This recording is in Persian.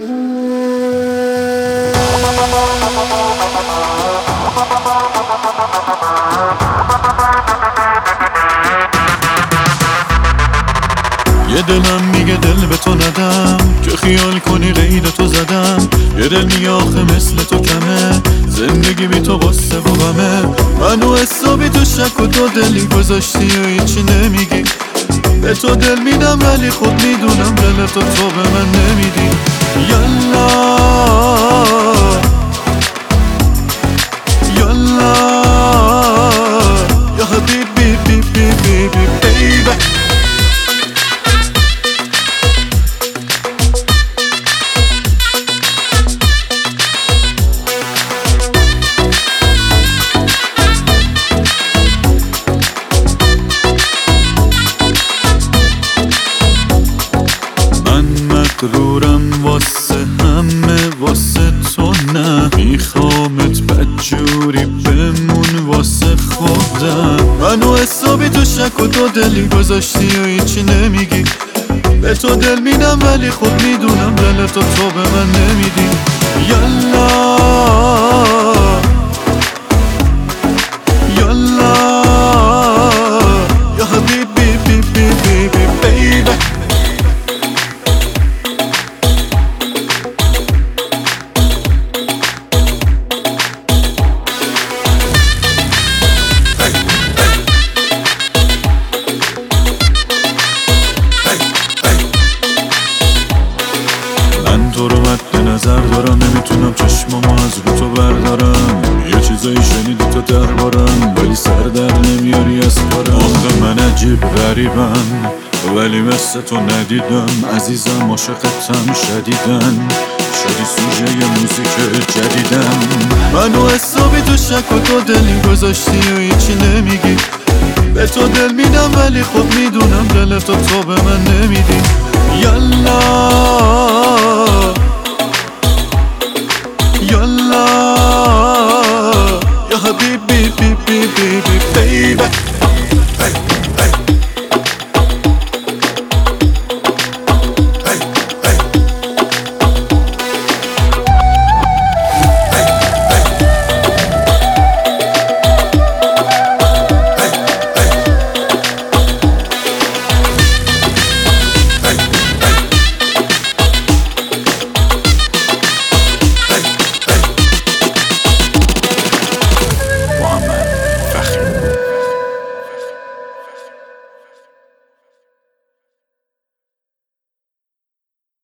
یه دلم میگه دل به تو ندم که خیال کنی غیر تو زدم. یه دل میگه آخه مثل تو کمه، زندگی بی تو غصه و غمه. منو حسابی تو شک و تو دلی گذاشتی و هیچی نمیگی. به تو دل میدم ولی خود میدونم دل تو به من نمیدی. یالا یالا یا حبیبی بی بی بی بی بیبی. مغرورم واسه همه واسه تو نه، میخوامت بدجوری بمون واسه خودم. منو حسابی تو شک و تو دلی گذاشتی و هیچی نمیگی. به تو دل میدم ولی خود میدونم دل تو به من نمیدی. یالا یالا یا حبیبی بی بی بی بی بیبی. من تو رو مد نظر دارم، نمیتونم چشمامو از رو تو بردارم. یه چیزایی شنیدی تو دربارم ولی سر در نمیاری از کارم. آخه من عجیب غریبم ولی مثل تو ندیدم. عزیزم عاشقتم شدیدن، شدی سوژه موزیک جدیدم. منو حسابی تو شک و تو دلی گذاشتی و هیچی نمیگی. به تو دل میدم ولی خود میدونم دل تو به من نمیدی. یالا